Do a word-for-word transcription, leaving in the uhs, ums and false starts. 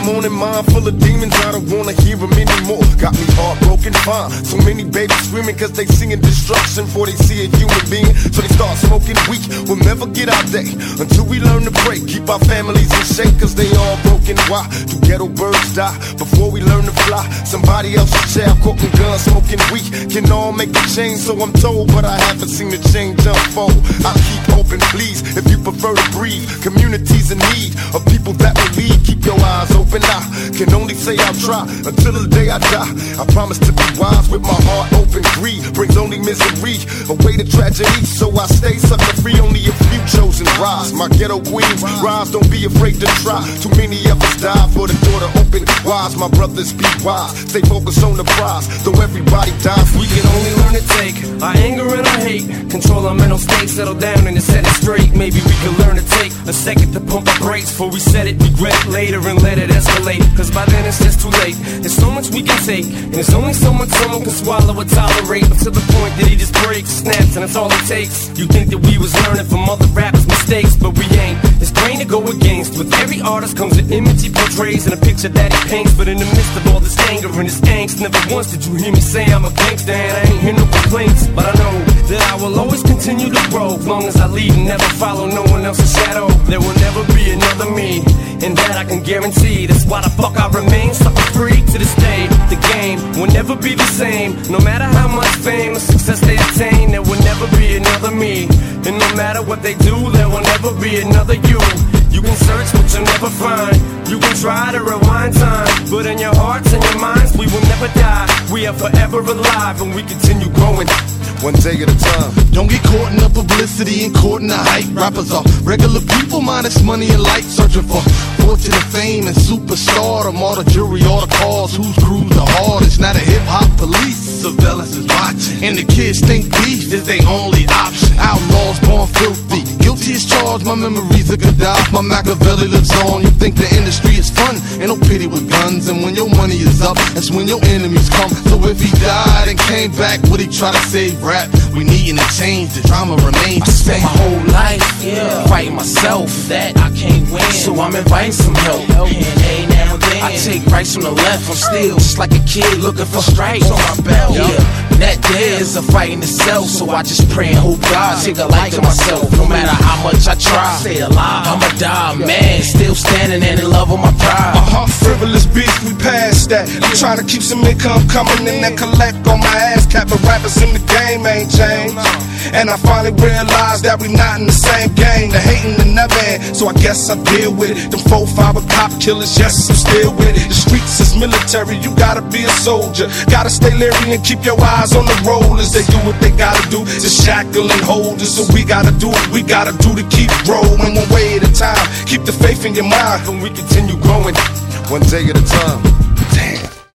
morning mind full of demons, I don't wanna hear them anymore. Got me heartbroken, fine. So many babies screaming cause they seeing destruction before they see a human being. So they start smoking weed, we'll never get our day until we learn to pray. Keep our families in shape cause they all broken. Why do ghetto birds die before we learn to fly? Somebody else's child quoting guns, smoking weed can all make a change, so I'm told, but I haven't seen the change unfold. I'll keep hoping, please, if you prefer to breathe. Communities in need of people that will lead. Keep your eyes open, I can only say I'll try until the day I die. I promise to be wise with my heart open. Greed brings only misery, away to tragedy, so I stay sucker free. Only a few chosen rise. My ghetto queens rise, don't be afraid to try. Too many of us die for the door to open wise. My brothers be wise, stay focused on the prize, though everybody dies. We can only learn to take our anger and our hate, control our mental state, settle down and set it straight. Maybe we can learn to take a second to pump our brakes before we set it, regret it later and let it escalate. Cause by then it's just too late. There's so much we can take, and there's only so much someone can swallow or tolerate. Up to the point that he just breaks, snaps, and that's all it takes. You think that we was learning from other rappers' mistakes, but we ain't. It's plain to go against. With every artist comes an image he portrays and a picture that he paints. But in the midst of all this anger and this angst, never once did you hear me say I'm a gangster, and I ain't hear no complaints. But I know that I will always continue to grow, as long as I lead and never follow no one else's shadow. There will never be another me, and that I can guarantee. That's why the fuck I remain sucker free to this day. The game will never be the same, no matter how much fame or success they attain. There will never be another me, and no matter what they do, there will never be another you. You can search but you'll never find. You can try to rewind time, but in your hearts and your minds we will never die. We are forever alive and we continue growing, one day at a time. Don't get caught in the publicity and caught in the hype. Rappers are regular people minus money and light, searching for fortune and fame and superstardom. All the jury, all the cars, whose crews the hardest. Not a hip-hop police, surveillance is watching, and the kids think beef is their only option. Outlaws born filthy, guilty as charged. My memories are Gaddafi, my Machiavelli lives on. You think the industry is fun, ain't no pity with guns. And when your money is up, that's when your enemies come. So if he died and came back, would he try to save rap? We needin' to change, the drama remains. I spent my whole life yeah. fighting myself, that I can't win, so I'm inviting some help. And now and then I take rights from the left. I'm still just like a kid looking for stripes on my belt. Yeah. That there is a fight in itself, so I just pray and hope God take a light to myself. No matter how much I try, stay alive, I'ma die, man. Still standing and in love with my pride. Uh-huh, frivolous beef, we past that. I'm trying to keep some income coming in and collect on my ass cap. But rappers in the game ain't changed, and I finally realized that we not in the same game. The hating the never end, so I guess I deal with it. Them four fiber cop killers, yes, I'm still with it. The streets is military, you gotta be a soldier. Gotta stay leery and keep your eyes on the rollers. They do what they gotta do to shackle and hold us. So we gotta do what we gotta do to keep growing, one way at a time. Keep the faith in your mind, and we continue growing, one day at a time.